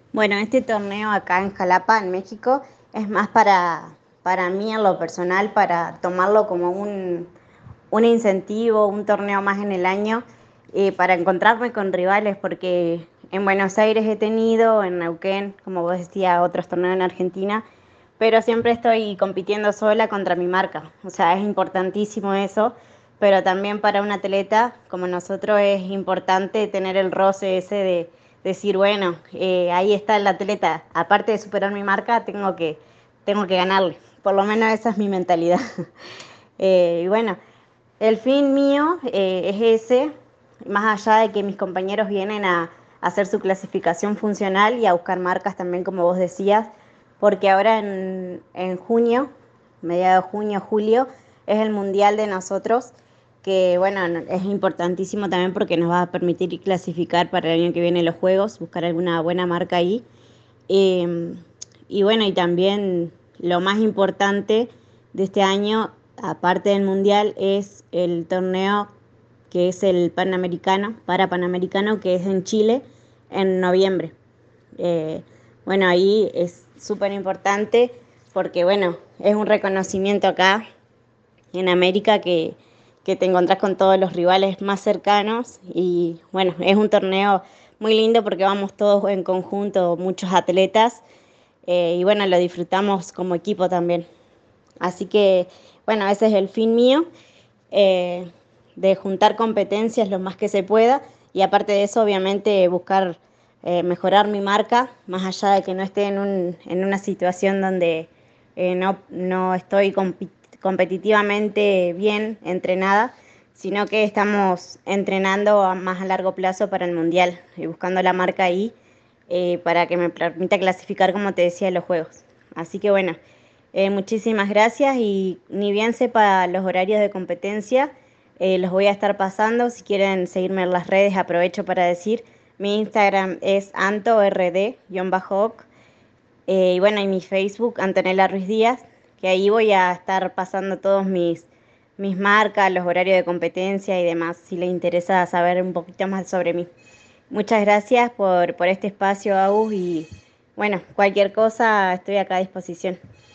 Bueno, este torneo acá en Jalapa, en México, es más para mí en lo personal, para tomarlo como un incentivo, un torneo más en el año, para encontrarme con rivales, porque en Buenos Aires he tenido, en Neuquén, como vos decías, otros torneos en Argentina, pero siempre estoy compitiendo sola contra mi marca. O sea, es importantísimo eso, pero también para un atleta como nosotros es importante tener el roce ese de decir, bueno, ahí está el atleta, aparte de superar mi marca, tengo que ganarle. Por lo menos esa es mi mentalidad. Y bueno, el fin mío es ese, más allá de que mis compañeros vienen a hacer su clasificación funcional y a buscar marcas también, como vos decías, porque ahora en junio, mediados de junio, julio, es el mundial de nosotros, que bueno, es importantísimo también porque nos va a permitir clasificar para el año que viene los Juegos, buscar alguna buena marca ahí. Eh, y bueno, y también lo más importante de este año, aparte del Mundial, es el torneo que es el Panamericano, para Panamericano, que es en Chile en noviembre. Eh, bueno, ahí es súper importante porque, bueno, es un reconocimiento acá en América que te encontrás con todos los rivales más cercanos y, bueno, es un torneo muy lindo porque vamos todos en conjunto, muchos atletas, y bueno, lo disfrutamos como equipo también. Así que, bueno, ese es el fin mío, eh, de juntar competencias lo más que se pueda y aparte de eso, obviamente, buscar mejorar mi marca, más allá de que no esté en una situación donde no estoy competitivamente bien entrenada, sino que estamos entrenando más a largo plazo para el Mundial y buscando la marca ahí, para que me permita clasificar, como te decía, en los Juegos. Así que bueno, muchísimas gracias y ni bien sepa los horarios de competencia, los voy a estar pasando. Si quieren seguirme en las redes, aprovecho para decir, mi Instagram es antord-oc, y bueno, y mi Facebook, Antonella Ruiz Díaz, que ahí voy a estar pasando todos mis marcas, los horarios de competencia y demás, si les interesa saber un poquito más sobre mí. Muchas gracias por este espacio, Agus, y bueno, cualquier cosa estoy acá a disposición.